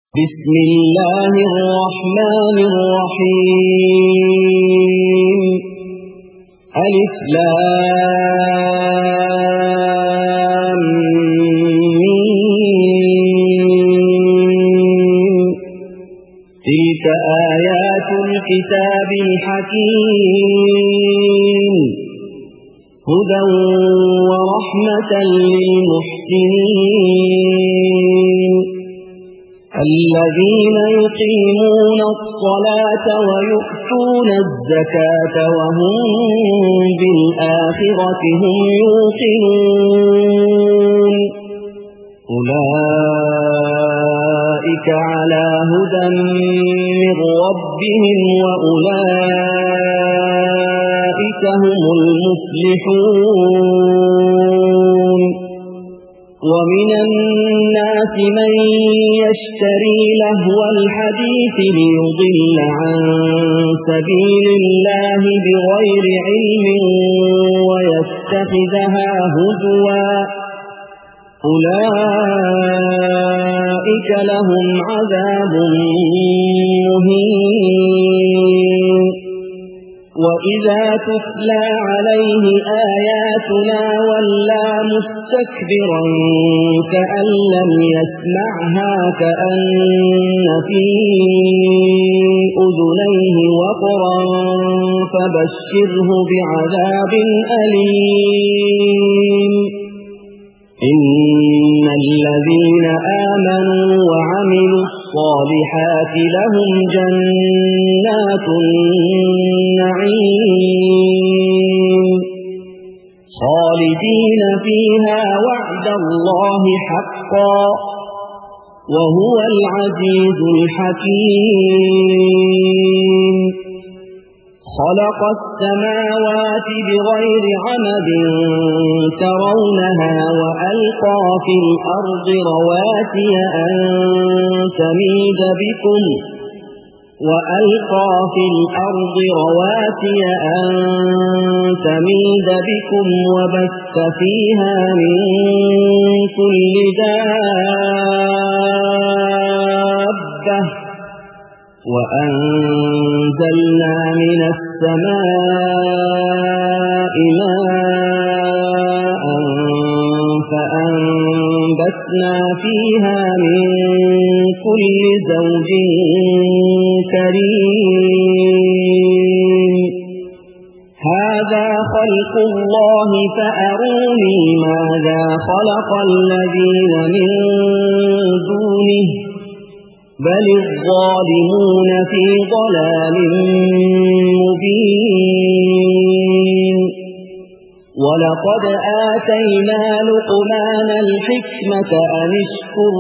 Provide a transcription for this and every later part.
بسم الله الرحمن الرحيم ألف لام ميم تلك آيات الكتاب الحكيم هدى ورحمة للمحسنين الذين يقيمون الصلاة ويؤتون الزكاة وهم بالآخرة هم يوقنون أولئك على هدى من ربهم وأولئك هم المفلحون ومن الناس من يشتري لهو الحديث ليضل عن سبيل الله بغير علم ويتخذها هزوا أولئك لهم عذاب مهين وإذا تتلى عليه آياتنا ولى مستكبرا كأن لم يسمعها كأن في أذنيه وقرا فبشره بعذاب أليم إن الذين آمنوا وعملوا الصالحات لهم جنات النعيم خالدين فيها وعد الله حقا وهو العزيز الحكيم خلق السماوات بغير عمد ترونها وألقى في الأرض رواسي أن تميد بكم وبث فيها من كل دابة وأنزلنا من السماء ماء فأنبتنا فيها من كل زوج كريم هذا خلق الله فأروني ماذا خلق الذين من دونه بل الظالمون في ضلال مبين ولقد آتينا لقمان الحكمة أن اشكر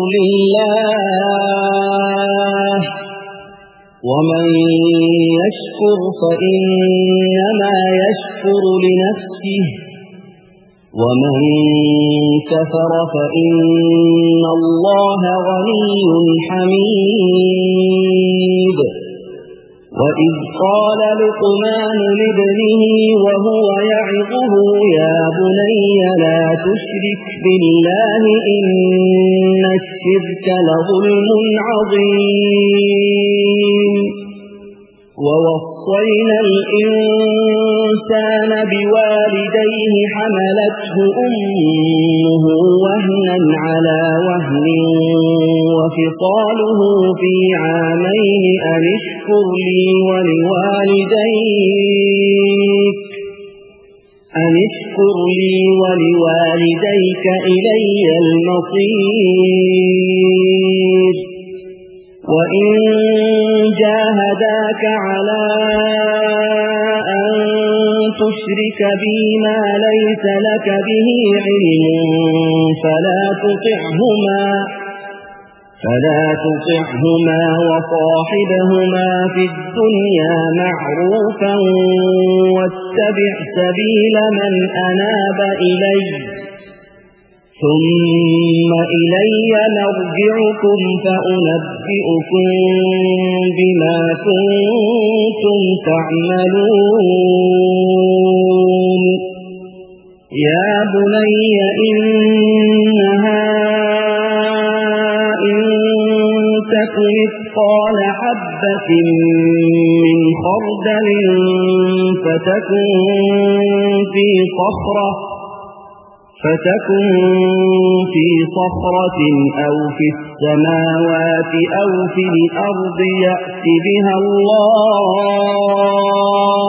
لله ومن يشكر فإنما يشكر لنفسه ومن كفر فإن الله غني حميد وإذ قال لقمان لابنه وهو يعظه يا بني لا تشرك بالله إن الشرك لظلم عظيم ووصينا الإنسان بوالديه حملته أمه وهنا على وهن وفصاله في عامين أن اشكر لي ولوالديك إلي المصير وإن جاهداك على أن تشرك بي ما ليس لك به علم فلا تطعهما وصاحبهما في الدنيا معروفا واتبع سبيل من أناب إلي ثم إلي مرجعكم فأنبئكم بما كنتم تعملون يا بني إنها إن تك مثقال حبة من خردل فتكن في صخرة أو في السماوات أو في الأرض يأت بها الله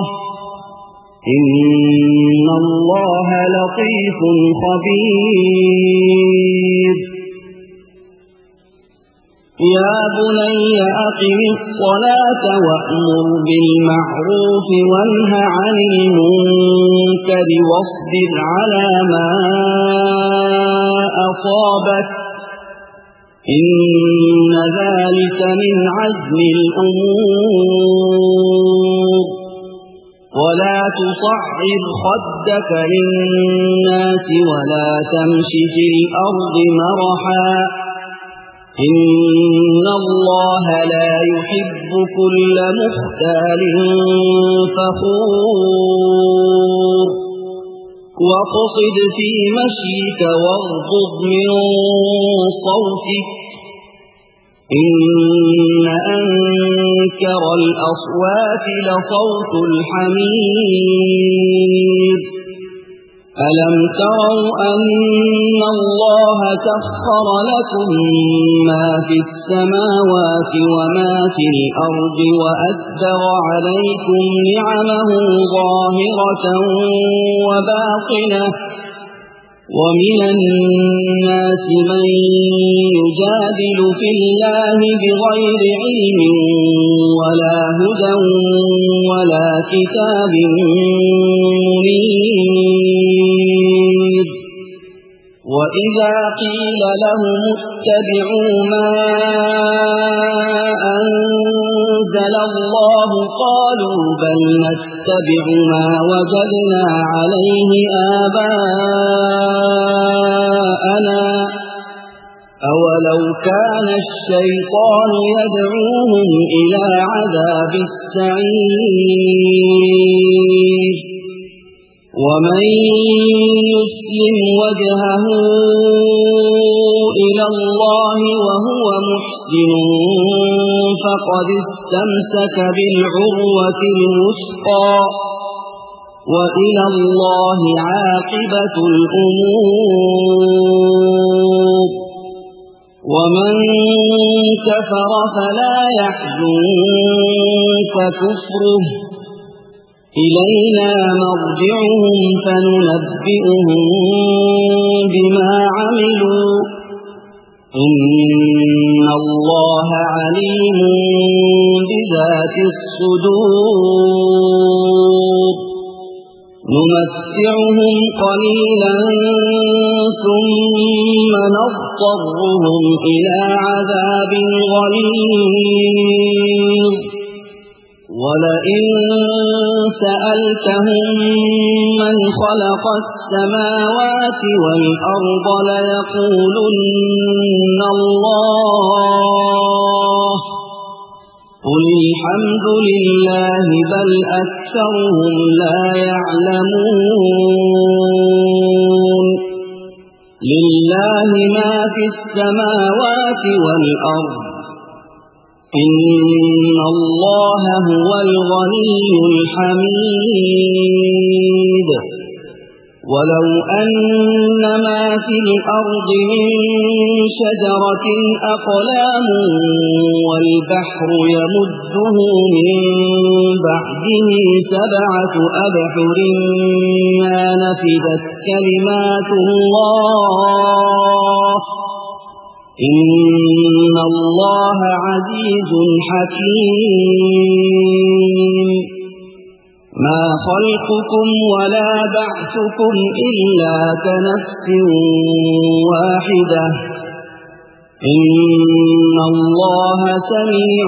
إن الله لطيف خبير يا بني أقم الصلاة وأمر بالمعروف وانه عن المنكر واصبر على ما أصابك إن ذلك من عزم الأمور ولا تصعر خدك للناس ولا تمش في الأرض مرحا إن الله لا يحب كل مختال فخور واقصد في مشيك واغضض من صوتك إن أنكر الأصوات لصوت الحمير ألم تروا أن الله سخر لكم ما في السماوات وما في الأرض وأسبغ عليكم نعمه ظاهرة وباطنة ومن الناس من يجادل في الله بغير علم ولا هدى ولا كتاب منير وإذا قيل لهم اتبعوا ما أنزل الله قالوا بل نتبع ما وجدنا عليه آباءنا أولو كان الشيطان يدعوهم إلى عذاب السعير ومن يسلم وجهه إلى الله وهو محسن فقد استمسك بالعروة الوثقى وإلى الله عاقبة الأمور ومن كفر فلا يحزنك كفره إلينا مرجعهم فننبئهم بما عملوا إن الله عليم بذات الصدور نمتعهم قليلا ثم نضطرهم إلى عذاب غليظ ولئن سألتهم من خلق السماوات والأرض ليقولن الله قل الحمد لله بل أكثرهم لا يعلمون لله ما في السماوات والأرض إن الله هو الغني الحميد ولو أن ما في الأرض من شجرة أقلام والبحر يمده من بعده 7 أبحر ما نفدت كلمات الله إن الله عزيز حكيم ما خلقكم ولا بعثكم إلا كنفس واحدة إن الله سميع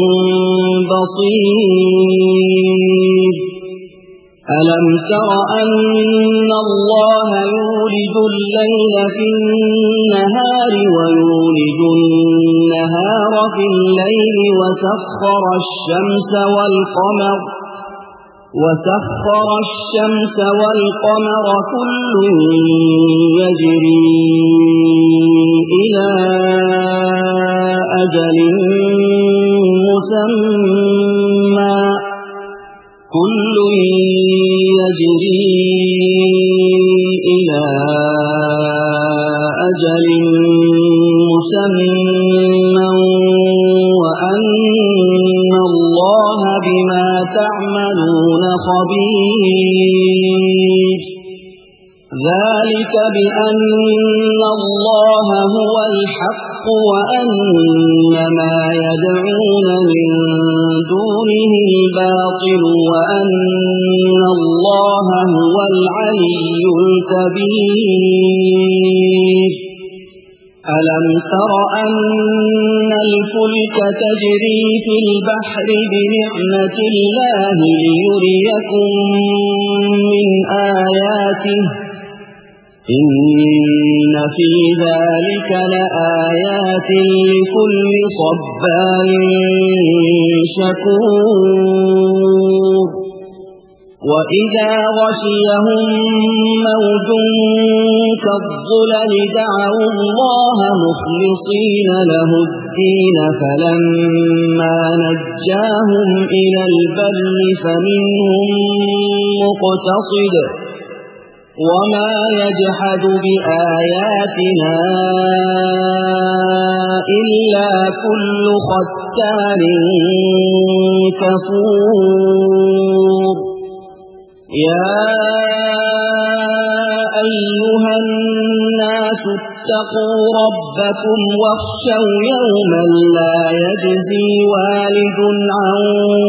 بصير ألم تر أن الله يولج الليل في النهار ويولج النهار في الليل وسخر الشمس والقمر وسخر الشمس والقمر كل يجري إلى أجل مسمى وأن الله بما تعملون خبير ذلك بأن الله هو الحق وأن ما يدعون من دونه الباطل وأن الله هو العلي الكبير ألم تر أن الفلك تجري في البحر بنعمة الله ليريكم من آياته إن في ذلك لآيات لكل صبار شكور وإذا غشيهم موج كالظلل دعوا الله مخلصين له الدين فلما نجاهم إلى البر فمنهم مقتصد وما يجحد بآياتنا إلا كل ختار كفور يا أيها الناس اتقوا ربكم واخشوا يوما لا يجزي والد عن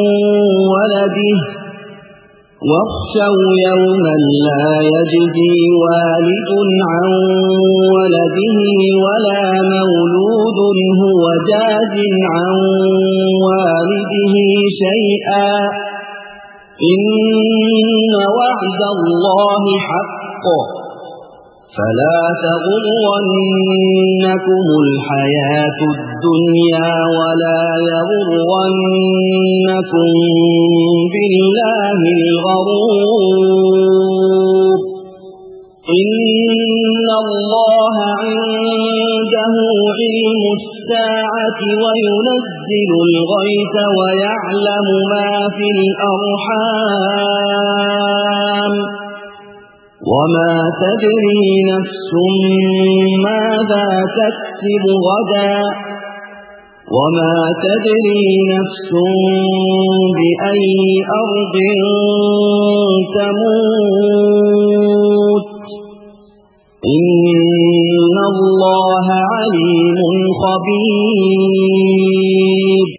ولده ولا مولود هو جاز عن والده شيئا إن وعد الله حق فلا تغرنكم الحياة الدنيا ولا يغرنكم بالله الغرور إن الله عنده علم الساعة وينزل الغيث ويعلم ما في الأرحام وما تدري نفس ماذا تكسب غدا وما تدري نفس بأي أرض تموت إن الله عليم خبير